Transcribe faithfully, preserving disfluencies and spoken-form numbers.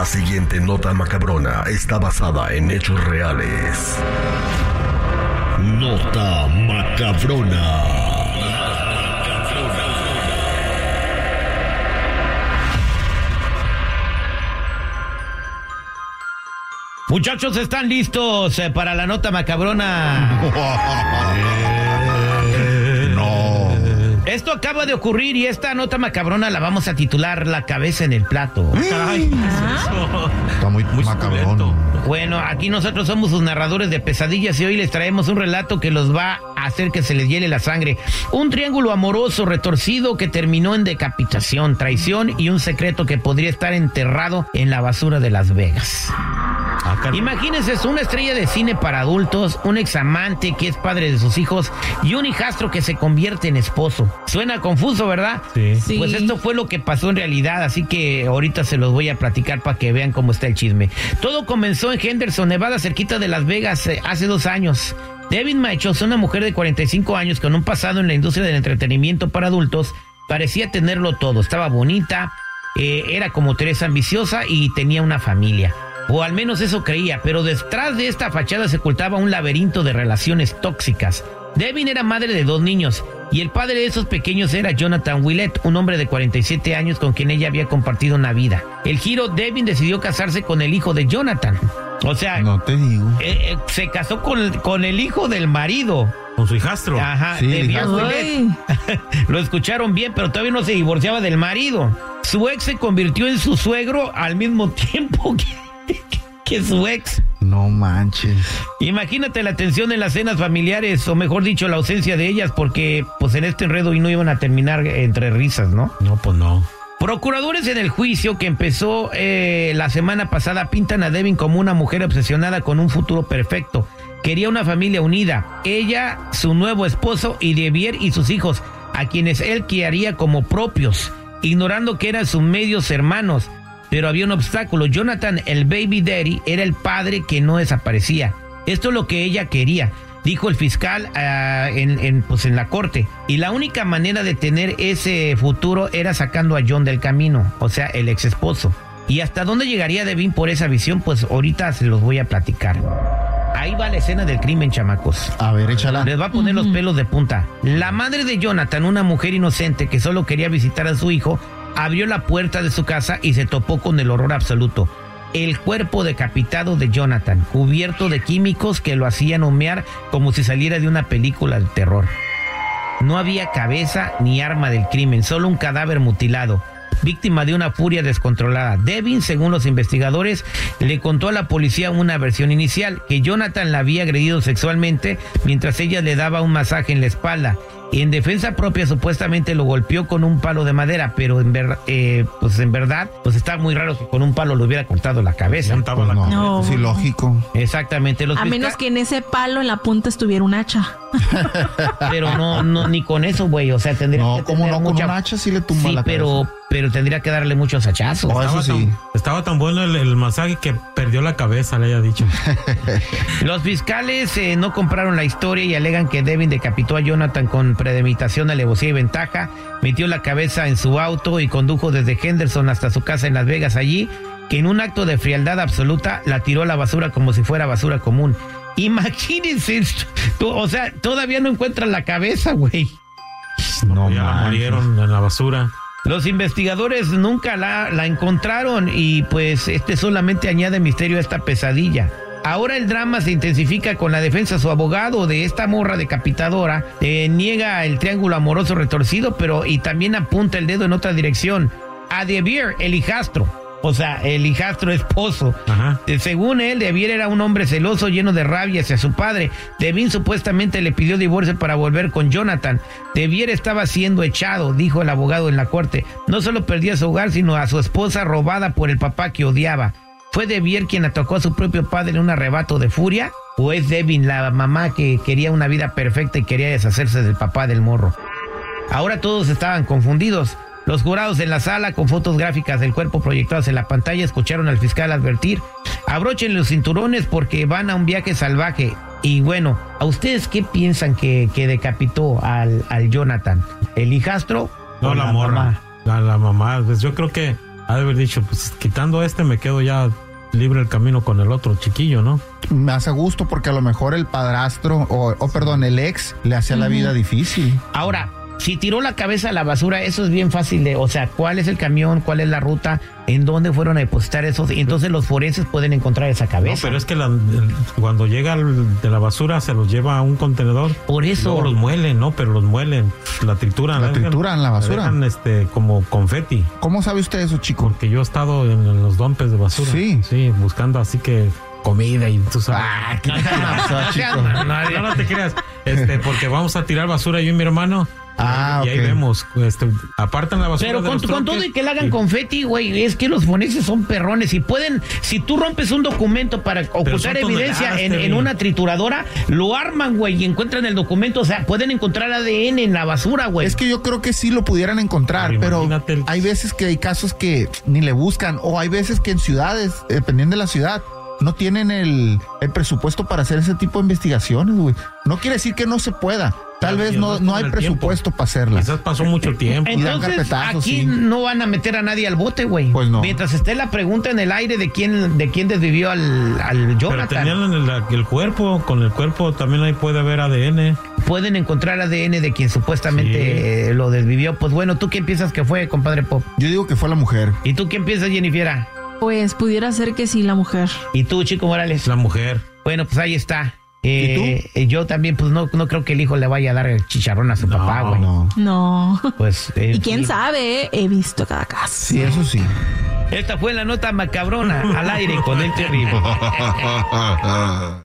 La siguiente nota macabrona está basada en hechos reales. Nota macabrona. Muchachos, ¿están listos eh, para la nota macabrona? No. Esto acaba de ocurrir y esta nota macabrona la vamos a titular La cabeza en el plato. Ay, está muy, muy macabrón. Bueno, aquí nosotros somos sus narradores de pesadillas y hoy les traemos un relato que los va a hacer que se les hiele la sangre. Un triángulo amoroso retorcido que terminó en decapitación, traición y un secreto que podría estar enterrado en la basura de Las Vegas. Imagínense, es una estrella de cine para adultos, un examante que es padre de sus hijos y un hijastro que se convierte en esposo. Suena confuso, ¿verdad? Sí. Sí. Pues esto fue lo que pasó en realidad, así que ahorita se los voy a platicar para que vean cómo está el chisme. Todo comenzó en Henderson, Nevada, cerquita de Las Vegas, eh, hace dos años. Devin Machos, una mujer de cuarenta y cinco años con un pasado en la industria del entretenimiento para adultos, parecía tenerlo todo. Estaba bonita, eh, era como Teresa ambiciosa y tenía una familia. O al menos eso creía, pero detrás de esta fachada se ocultaba un laberinto de relaciones tóxicas. Devin era madre de dos niños, y el padre de esos pequeños era Jonathan Willett, un hombre de cuarenta y siete años con quien ella había compartido una vida. El giro, Devin decidió casarse con el hijo de Jonathan. O sea, no te digo. Eh, eh, se casó con, con el hijo del marido. Con su hijastro. Ajá, sí, de Bill Willett. Lo escucharon bien, pero todavía no se divorciaba del marido. Su ex se convirtió en su suegro al mismo tiempo que... que su ex. No manches. Imagínate la tensión en las cenas familiares, o mejor dicho, la ausencia de ellas, porque pues en este enredo y no iban a terminar entre risas, ¿no? No, pues no. Procuradores en el juicio que empezó eh, la semana pasada pintan a Devin como una mujer obsesionada con un futuro perfecto. Quería una familia unida. Ella, su nuevo esposo y Devier y sus hijos, a quienes él criaría como propios, ignorando que eran sus medios hermanos. Pero había un obstáculo. Jonathan, el baby daddy, era el padre que no desaparecía. Esto es lo que ella quería, dijo el fiscal uh, en, en, pues en la corte. Y la única manera de tener ese futuro era sacando a John del camino, o sea, el ex esposo. ¿Y hasta dónde llegaría Devin por esa visión? Pues ahorita se los voy a platicar. Ahí va la escena del crimen, chamacos. A ver, échala. Les va a poner los pelos de punta. La madre de Jonathan, una mujer inocente que solo quería visitar a su hijo, abrió la puerta de su casa y se topó con el horror absoluto. El cuerpo decapitado de Jonathan, cubierto de químicos que lo hacían humear como si saliera de una película de terror. No había cabeza ni arma del crimen, solo un cadáver mutilado, víctima de una furia descontrolada. Devin, según los investigadores, le contó a la policía una versión inicial, que Jonathan la había agredido sexualmente mientras ella le daba un masaje en la espalda. Y en defensa propia supuestamente lo golpeó con un palo de madera, pero en, ver, eh, pues en verdad pues está muy raro que con un palo le hubiera cortado la cabeza. Pues no, no. Sí, lógico. Exactamente. Los a fiscal... menos que en ese palo en la punta estuviera un hacha. Pero no, no, ni con eso, güey. O sea, tendría no, que como tener no, mucha... con un hacha sí le tumba sí, la pero, cabeza. pero tendría que darle muchos hachazos. Oh, eso estaba, sí. tan, estaba tan bueno el, el masaje que perdió la cabeza, le haya dicho. Los fiscales eh, no compraron la historia y alegan que Devin decapitó a Jonathan con premeditación, alevosía y ventaja, metió la cabeza en su auto y condujo desde Henderson hasta su casa en Las Vegas, allí, que en un acto de frialdad absoluta la tiró a la basura como si fuera basura común. Imagínense esto. O sea, todavía no encuentran la cabeza, güey. No, ya la murieron en la basura. Los investigadores nunca la, la encontraron y pues este solamente añade misterio a esta pesadilla. Ahora el drama se intensifica con la defensa. Su abogado de esta morra decapitadora eh, niega el triángulo amoroso retorcido, pero y también apunta el dedo en otra dirección. A Devier, el hijastro. O sea, el hijastro esposo. Ajá. Eh, según él, Devier era un hombre celoso, lleno de rabia hacia su padre. Devin supuestamente le pidió divorcio para volver con Jonathan. Devier estaba siendo echado, dijo el abogado en la corte. No solo perdía su hogar, sino a su esposa robada por el papá que odiaba. ¿Fue Devier quien atacó a su propio padre en un arrebato de furia? ¿O es Devin la mamá que quería una vida perfecta y quería deshacerse del papá del morro? Ahora todos estaban confundidos. Los jurados en la sala, con fotos gráficas del cuerpo proyectadas en la pantalla, escucharon al fiscal advertir: abrochen los cinturones porque van a un viaje salvaje. Y bueno, ¿a ustedes qué piensan que, que decapitó al, al Jonathan? ¿El hijastro? No, o la, la morra. Mamá? La, la mamá. Pues yo creo que ha de haber dicho, pues quitando este me quedo ya libre el camino con el otro chiquillo, ¿no? Me hace gusto porque a lo mejor el padrastro, o, o perdón, el ex le hacía uh-huh. la vida difícil. Ahora, si tiró la cabeza a la basura, eso es bien fácil de, o sea, ¿cuál es el camión? ¿Cuál es la ruta? ¿En dónde fueron a depositar esos? Y entonces los forenses pueden encontrar esa cabeza. No, pero es que la, el, cuando llega el, de la basura se los lleva a un contenedor. Por eso. Luego los muelen, ¿no? Pero los muelen, la trituran. La trituran la basura. La dejan, este, como confeti. ¿Cómo sabe usted eso, chico? Porque yo he estado en, en los dumpes de basura. Sí. Sí, buscando así que comida y tú sabes. Ah, ¿qué pasó, chico? No, no, no te creas. Este, porque vamos a tirar basura yo y mi hermano. Ah, y ahí okay. vemos, este, apartan la basura. Pero de con, los con todo y que le hagan confeti, güey, es que los forenses son perrones y pueden, si tú rompes un documento para ocultar evidencia en, en una trituradora, lo arman, güey, y encuentran el documento, o sea, pueden encontrar A D N en la basura, güey. Es que yo creo que sí lo pudieran encontrar, pero, pero el... hay veces que hay casos que ni le buscan, o hay veces que en ciudades, dependiendo de la ciudad, no tienen el, el presupuesto para hacer ese tipo de investigaciones, güey. No quiere decir que no se pueda. Tal vez no, no hay presupuesto para hacerla. Quizás pasó mucho tiempo. Entonces, aquí sí. no van a meter a nadie al bote, güey. Pues no. Mientras esté la pregunta en el aire de quién de quién desvivió al, al Jonathan. Pero tenían el, el cuerpo, con el cuerpo también ahí puede haber A D N. Pueden encontrar A D N de quien supuestamente sí. lo desvivió. Pues bueno, ¿tú quién piensas que fue, compadre Pop? Yo digo que fue la mujer. ¿Y tú quién piensas, Jennifer? Pues pudiera ser que sí, la mujer. ¿Y tú, Chico Morales? La mujer. Bueno, pues ahí está. Eh, ¿Y tú? Yo también, pues no, no creo que el hijo le vaya a dar el chicharrón a su no, papá, güey. No. No. Pues, eh, y quién sí. sabe, eh? He visto cada caso. Sí, eso sí. Esta fue la nota macabrona al aire con el terrible.